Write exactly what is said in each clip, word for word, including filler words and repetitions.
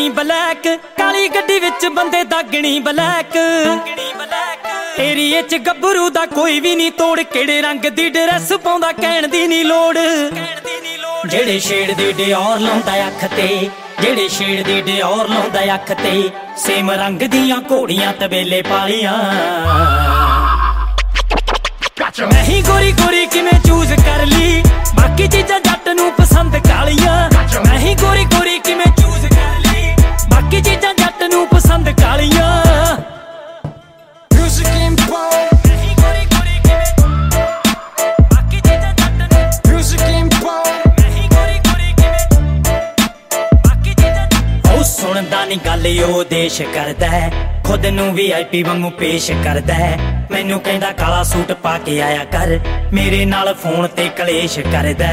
ਲੱਗਣੀ ਬਲੈਕ, ਕਾਲੀ ਗੱਡੀ ਵਿੱਚ ਬੰਦੇ ਦਾਗਣੀ ਬਲੈਕ। ਏਰੀਏ ਚ ਗੱਭਰੂ ਦਾ ਕੋਈ ਵੀ ਨਹੀਂ ਤੋੜ, ਕਿਹੜੇ ਰੰਗ ਦੀ ਡਰੈਸ ਪਾਉਂਦਾ ਕਹਿਣ ਦੀ ਨਹੀਂ ਲੋੜ। ਜਿਹੜੇ ਸ਼ੇਡ ਦੀ ਡਿਓਰ ਲਾਉਂਦਾ ਅੱਖ ਤੇ, ਜਿਹੜੇ ਸ਼ੇਡ ਦੀ ਡਿਓਰ ਲਾਉਂਦਾ ਅੱਖ ਤੇ, ਸੇਮ ਰੰਗ ਦੀਆਂ ਘੋੜੀਆਂ ਤਬੇਲੇ ਪਾਲੀਆਂ। ਮੈਂ ਹੀ ਗੋਰੀ ਗੋਰੀ ਕਿਵੇਂ ਚੂਜ਼ ਕਰ ਲਈ, ਬਾਕੀ ਚੀਜ਼ਾਂ ਜੱਟ ਨੂੰ ਪਸੰਦ ਕਾਲੀਆਂ। ਮੈਂ ਹੀ ਗੋਰੀ ਗੋਰੀ ਕਿਵੇਂ ਚੂਜ਼ ਕਰ ਲਈ, ਬਾਕੀ ਚੀਜ਼ਾਂ ਜੱਟ ਨੂੰ ਪਸੰਦ ਕਾਲੀਆਂ। ਸੁਣਦਾ ਨੀ ਗੱਲ ਉਹ ਦੇਸ਼ ਕਰਦਾ, ਖੁਦ ਨੂੰ ਵੀ ਆਈ ਪੀ ਵਾਂਗੂ ਪੇਸ਼ ਕਰਦਾ। ਮੈਨੂੰ ਕਹਿੰਦਾ ਕਾਲਾ ਸੂਟ ਪਾ ਕੇ ਆਇਆ ਕਰ, ਮੇਰੇ ਨਾਲ ਫੋਨ ਤੇ ਕਲੇਸ਼ ਕਰਦਾ।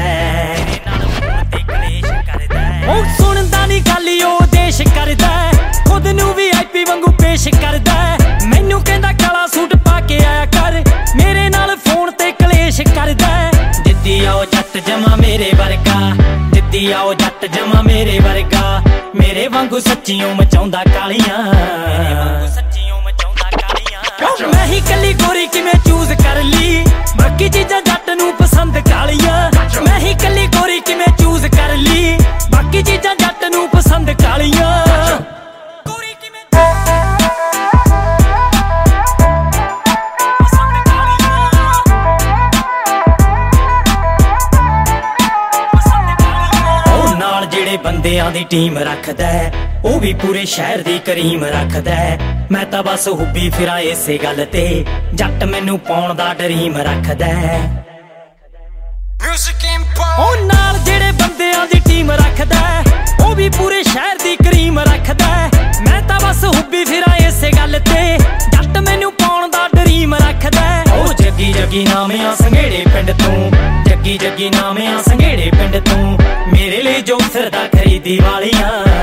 ਉਹ ਸੁਣਦਾ ਨੀ ਗੱਲ ਉਹ ਦੇਸ਼ ਕਰਦਾ, ਖੁਦ ਨੂੰ ਵੀ ਆਈ ਪੀ ਵਾਂਗੂ ਪੇਸ਼ ਕਰਦਾ। ਮੈਨੂੰ ਕਹਿੰਦਾ ਕਾਲਾ ਸੂਟ ਪਾ ਕੇ ਆਇਆ ਕਰ, ਮੇਰੇ ਨਾਲ ਫੋਨ ਤੇ ਕਲੇਸ਼ ਕਰਦਾ। ਜਿੱਦੀ ਆਓ ਜੱਟ ਜਮਾ ਮੇਰੇ ਵਰਗਾ, ਜਿੱਦੀ ਆਓ ਜੱਟ ਜਮਾ ਮੇਰੇ ਵਰਗਾ, ਮੇਰੇ ਵਾਂਗੂ ਸੱਚੀਓ ਮਚਾਉਂਦਾ ਕਾਲੀਆਂ। ਮੈਂ ਹੀ ਕੱਲੀ ਗੋਰੀ ਕਿਵੇਂ ਚੂਜ਼ ਕਰ ਲਈ, ਬਾਕੀ ਚੀਜ਼ਾਂ ਜੱਟ ਨੂੰ ਪਸੰਦ ਕਾਲੀਆਂ। ਮੈਂ ਹੀ ਕੱਲੀ ਗੋਰੀ ਕਿਵੇਂ ਚੂਜ਼ ਕਰ ਲਈ, ਬਾਕੀ ਚੀਜ਼ਾਂ ਜੱਟ ਨੂੰ ਪਸੰਦ ਕਾਲੀਆਂ। ਬੰਦਿਆਂ ਦੀ ਟੀਮ ਰੱਖਦਾ, ਉਹ ਵੀ ਪੂਰੇ ਸ਼ਹਿਰ ਦੀ ਕਰੀਮ ਰੱਖਦਾ। ਮੈਂ ਤਾਂ ਬਸ ਹੁੱਬੀ ਫਿਰਾਂ ਇਸੇ ਗੱਲ ਤੇ, ਜੱਟ ਮੈਨੂੰ ਪਾਉਣ ਦਾ ਡਰੀਮ ਰੱਖਦਾ। ਉਹ ਨਾਲ ਜਿਹੜੇ ਬੰਦਿਆਂ ਦੀ ਟੀਮ ਰੱਖਦਾ, ਉਹ ਵੀ ਪੂਰੇ ਸ਼ਹਿਰ ਦੀ ਕਰੀਮ ਰੱਖਦਾ। ਮੈਂ ਤਾਂ ਬਸ ਹੁੱਬੀ ਫਿਰਾਂ ਇਸੇ ਗੱਲ ਤੇ, ਜੱਟ ਮੈਨੂੰ ਪਾਉਣ ਦਾ ਡਰੀਮ ਰੱਖਦਾ। ਉਹ ਜੱਗੀ ਜੱਗੀ ਨਾਮਿਆਂ ਸੰਘੇੜੇ ਪਿੰਡ ਤੋਂ, ਜੱਗੀ ਜੱਗੀ ਨਾਮਿਆਂ ਸੰਘੇੜੇ ਪਿੰਡ ਤੋਂ, ਮੇਰੇ ਲਈ ਜੋ ਫਿਰਦਾ ਖਰੀਦੀ ਵਾਲੀਆਂ।